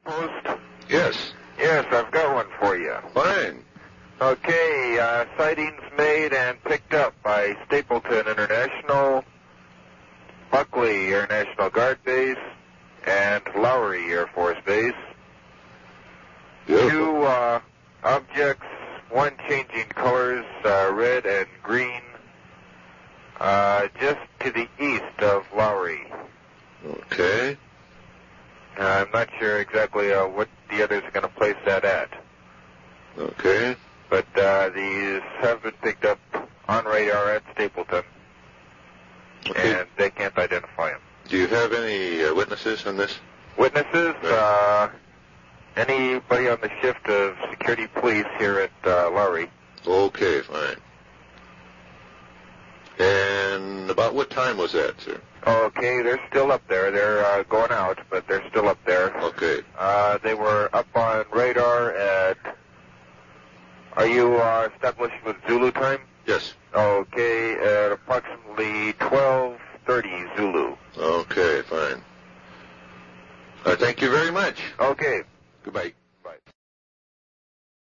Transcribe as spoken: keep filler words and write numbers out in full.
Post? Yes. Yes, I've got one for you. Fine. Okay, uh, sightings made and picked up by Stapleton International, Buckley Air National Guard Base, and Lowry Air Force Base. Beautiful. Two uh, objects, one changing colors, uh, red and green, uh, just to the east of Lowry. Okay. Uh, I'm not sure exactly uh, what the others are going to place that at. Okay. But uh, these have been picked up on radar at Stapleton, Okay. and they can't identify them. Do you have any uh, witnesses on this? Witnesses, Right. uh, anybody on the shift of security police here at uh, Lowry. Okay, fine. And about what time was that, sir? Okay, they're still up there. They're uh, going out, but they're still up there. Okay. Uh, they were up on radar at... Are you uh, established with Zulu time? Yes. Okay, at approximately twelve thirty Zulu. Okay, fine. Uh, thank you very much. Okay. Goodbye.